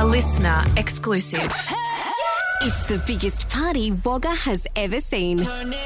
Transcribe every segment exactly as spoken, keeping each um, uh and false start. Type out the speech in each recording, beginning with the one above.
listener exclusive. It's the biggest party Wagga has ever seen.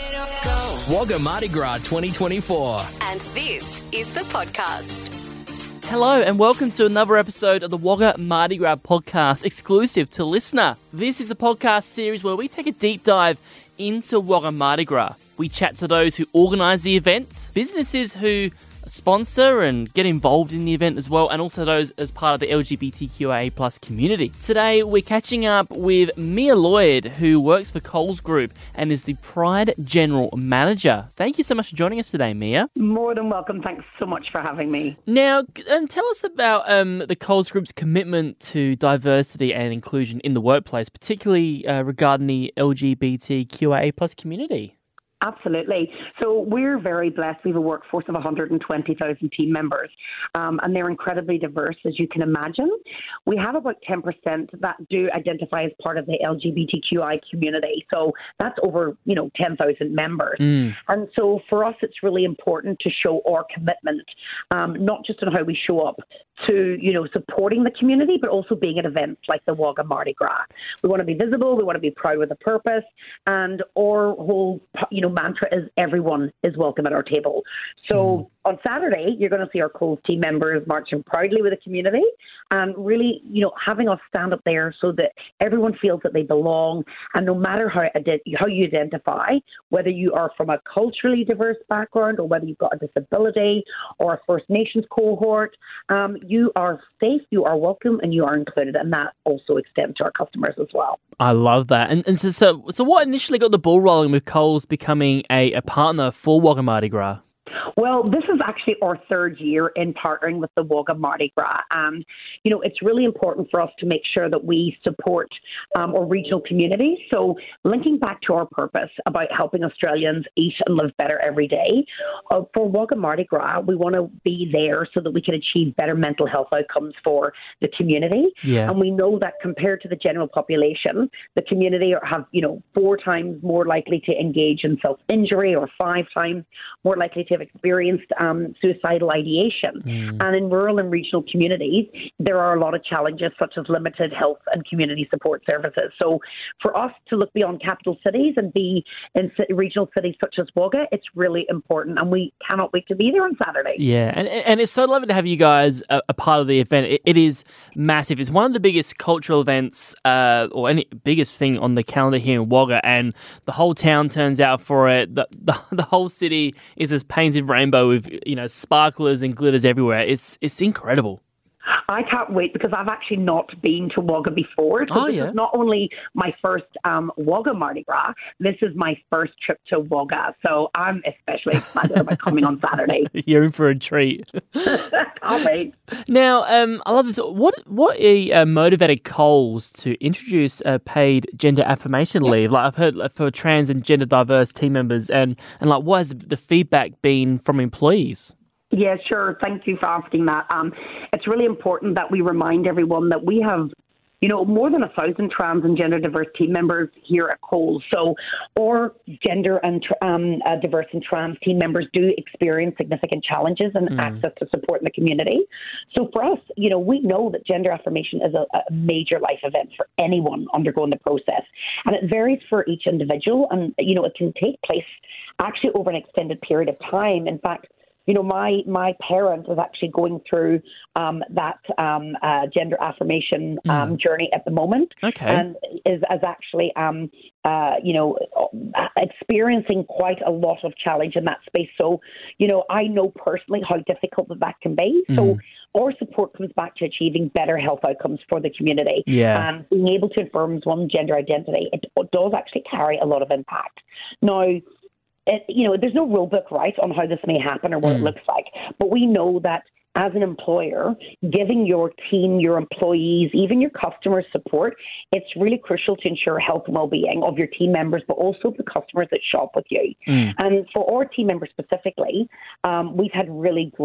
Wagga Mardi Gras twenty twenty-four. And this is the podcast. Hello and welcome to another episode of the Wagga Mardi Gras podcast, exclusive to listener. This is a podcast series where we take a deep dive into Wagga Mardi Gras. We chat to those who organise the event, businesses who sponsor and get involved in the event as well, and also those as part of the L G B T Q I A plus community. Today we're catching up with Mia Lloyd, who works for Coles Group and is the Pride General Manager. Thank you so much for joining us today, Mia. More than welcome. Thanks so much for having me. Now, um, tell us about um, the Coles Group's commitment to diversity and inclusion in the workplace, particularly uh, regarding the L G B T Q I A plus community. Absolutely. So we're very blessed. We have a workforce of one hundred twenty thousand team members, um, and they're incredibly diverse, as you can imagine. We have about ten percent that do identify as part of the L G B T Q I community. So that's over, you know, ten thousand members. Mm. And so for us, it's really important to show our commitment, um, not just on how we show up to, you know, supporting the community, but also being at events like the Wagga Mardi Gras. We want to be visible. We want to be proud with a purpose. And our whole, you know, mantra is everyone is welcome at our table. So mm. on Saturday, you're going to see our Coles team members marching proudly with the community and really, you know, having us stand up there so that everyone feels that they belong. And no matter how, how you identify, whether you are from a culturally diverse background or whether you've got a disability or a First Nations cohort, um, you are safe, you are welcome, and you are included. And that also extends to our customers as well. I love that. And, and so, so, so what initially got the ball rolling with Coles becoming a, a partner for Wagga Mardi Gras? Well, this is actually our third year in partnering with the Wagga Mardi Gras. And, you know, it's really important for us to make sure that we support um, our regional communities. So linking back to our purpose about helping Australians eat and live better every day, uh, for Wagga Mardi Gras, we want to be there so that we can achieve better mental health outcomes for the community. Yeah. And we know that compared to the general population, the community are, have, you know, four times more likely to engage in self-injury or five times more likely to have experienced um, suicidal ideation. Mm. And in rural and regional communities, there are a lot of challenges such as limited health and community support services. So for us to look beyond capital cities and be in regional cities such as Wagga, it's really important, and we cannot wait to be there on Saturday. Yeah, and and it's so lovely to have you guys a, a part of the event. It, it is massive. It's one of the biggest cultural events uh, or any biggest thing on the calendar here in Wagga, and the whole town turns out for it. The, the, the whole city is this painted rainbow with, you know, sparklers and glitters everywhere. It's it's incredible. I can't wait because I've actually not been to Wagga before. So oh, this yeah. is not only my first um, Wagga Mardi Gras, this is my first trip to Wagga. So I'm especially excited about coming on Saturday. You're in for a treat. Can't wait. Now, um, I love this. What what uh, motivated Coles to introduce a paid gender affirmation yep. leave? Like I've heard for trans and gender diverse team members, and, and like what has the feedback been from employees? Yeah, sure. Thank you for asking that. Um, it's really important that we remind everyone that we have, you know, more than a thousand trans and gender diverse team members here at Coles. So our gender and um, uh, diverse and trans team members do experience significant challenges and mm. access to support in the community. So for us, you know, we know that gender affirmation is a, a major life event for anyone undergoing the process. And it varies for each individual. And, you know, it can take place actually over an extended period of time. In fact, you know, my my parent is actually going through um, that um, uh, gender affirmation um, mm. journey at the moment, okay. and is, is actually, um, uh, you know, experiencing quite a lot of challenge in that space. So, you know, I know personally how difficult that, that can be. Mm. So our support comes back to achieving better health outcomes for the community. Yeah. And being able to affirm one's gender identity, it does actually carry a lot of impact. Now, It, you know, there's no rule book, right, on how this may happen or what mm. it looks like. But we know that as an employer, giving your team, your employees, even your customers support, it's really crucial to ensure health and well-being of your team members, but also the customers that shop with you. Mm. And for our team members specifically, um, we've had really great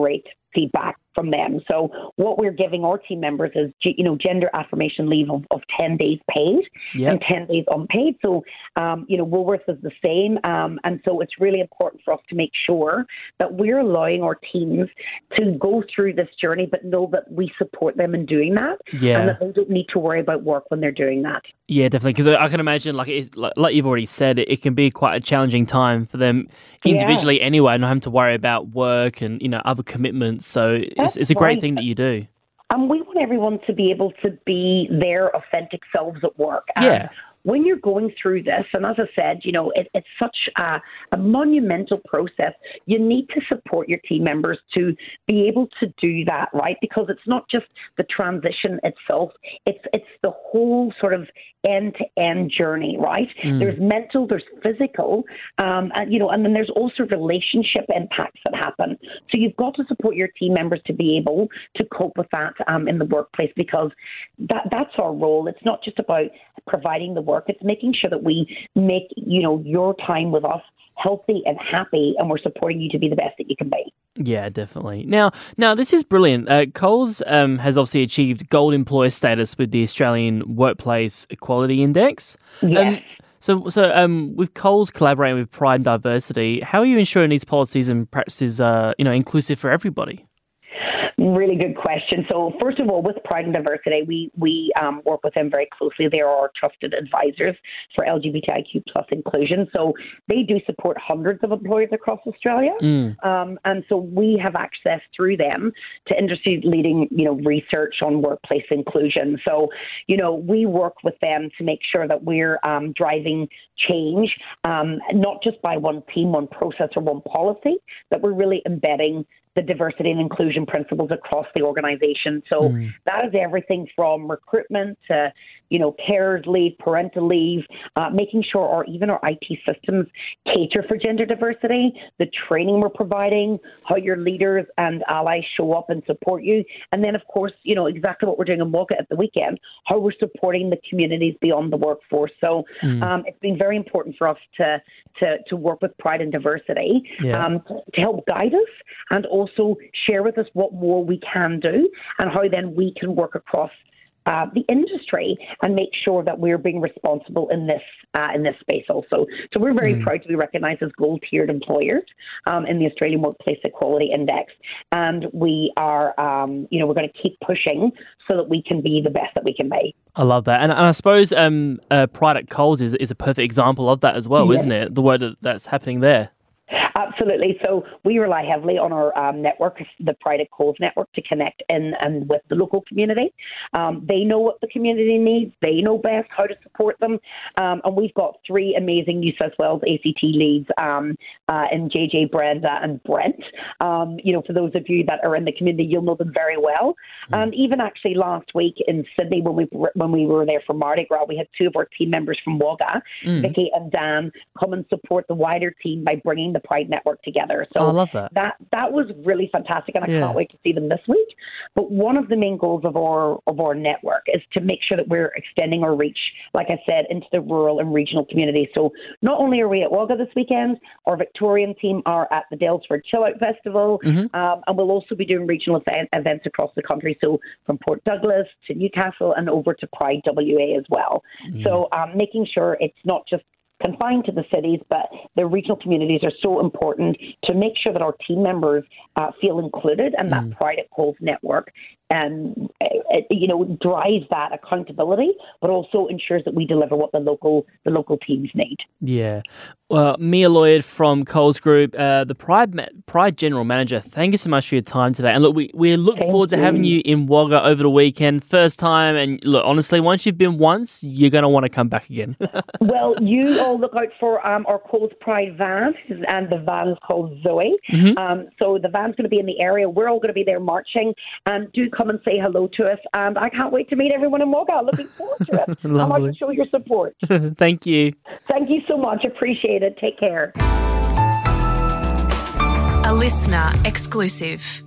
feedback from them. So what we're giving our team members is, you know, gender affirmation leave of, of ten days paid yep. and ten days unpaid. So, um, you know, Woolworths is the same. Um, and so it's really important for us to make sure that we're allowing our teams to go through this journey, but know that we support them in doing that yeah. and that they don't need to worry about work when they're doing that. Yeah, definitely. Because I can imagine, like, it's, like like you've already said, it, it can be quite a challenging time for them individually yeah. anyway, not having to worry about work and, you know, other commitments. So it's, it's a great right. thing that you do. And we want everyone to be able to be their authentic selves at work. And yeah. when you're going through this, and as I said, you know, it, it's such a, a monumental process. You need to support your team members to be able to do that, right? Because it's not just the transition itself; it's it's the whole sort of end-to-end journey, right? Mm. There's mental, there's physical, um, and you know, and then there's also relationship impacts that happen. So you've got to support your team members to be able to cope with that um, in the workplace, because that that's our role. It's not just about providing the work. It's making sure that we make, you know, your time with us healthy and happy, and we're supporting you to be the best that you can be. Yeah, definitely. Now, now this is brilliant. Uh, Coles um, has obviously achieved gold employer status with the Australian Workplace Equality Index. Yes. Um, so, so um, with Coles collaborating with Pride and Diversity, how are you ensuring these policies and practices are, you know, inclusive for everybody? Really good question. So first of all, with Pride and Diversity, we we um, work with them very closely. They are our trusted advisors for L G B T I Q plus inclusion. So they do support hundreds of employers across Australia. Mm. Um, and so we have access through them to industry-leading, you know, research on workplace inclusion. So, you know, we work with them to make sure that we're um, driving change, um, not just by one team, one process, or one policy, that we're really embedding the diversity and inclusion principles across the organization. So mm. that is everything from recruitment to, you know, carers leave, parental leave, uh, making sure or even our I T systems cater for gender diversity, the training we're providing, how your leaders and allies show up and support you. And then, of course, you know, exactly what we're doing in Wagga at the weekend, how we're supporting the communities beyond the workforce. So mm. um, it's been very important for us to to, to work with Pride and Diversity yeah. um, to help guide us and also share with us what more we can do and how then we can work across Uh, the industry and make sure that we're being responsible in this uh, in this space also. So we're very mm. proud to be recognised as gold-tiered employers um, in the Australian Workplace Equality Index, and we are, um, you know, we're going to keep pushing so that we can be the best that we can be. I love that, and, and I suppose um, uh, Pride at Coles is is a perfect example of that as well, yes. isn't it? The work that, that's happening there. Absolutely. So we rely heavily on our um, network, the Pride at Coles network, to connect in and with the local community. Um, they know what the community needs. They know best how to support them. Um, and we've got three amazing New South Wales A C T leads um, uh, in J J, Brenda and Brent. Um, you know, for those of you that are in the community, you'll know them very well. Mm. And even actually last week in Sydney, when we when we were there for Mardi Gras, we had two of our team members from Wagga, mm. Vicky and Dan, come and support the wider team by bringing the Pride network together. So oh, I love that. that that was really fantastic, and I yeah. can't wait to see them this week. But one of the main goals of our of our network is to make sure that we're extending our reach, like I said, into the rural and regional communities. So not only are we at Wagga this weekend, our Victorian team are at the Dalesford Chill Out Festival, mm-hmm. um, and we'll also be doing regional event, events across the country. So from Port Douglas to Newcastle and over to Pride W A as well. Mm. So um, making sure it's not just confined to the cities, but the regional communities are so important to make sure that our team members uh, feel included, and mm. that Pride at Coles network and uh, you know drives that accountability, but also ensures that we deliver what the local the local teams need. Yeah. Well, Mia Lloyd from Coles Group, uh, the Pride Pride General Manager, thank you so much for your time today. And look, we, we look thank forward to you. having you in Wagga over the weekend. First time, and look, honestly, once you've been once, you're going to want to come back again. Well, you all look out for um, our Coles Pride van, and the van is called Zoe. Mm-hmm. Um, so the van's going to be in the area. We're all going to be there marching, and do come and say hello to us. And I can't wait to meet everyone in Wagga. Looking forward to it. I'd like to show your support. Thank you. Thank you so much. Appreciate it. Take care. A listener exclusive.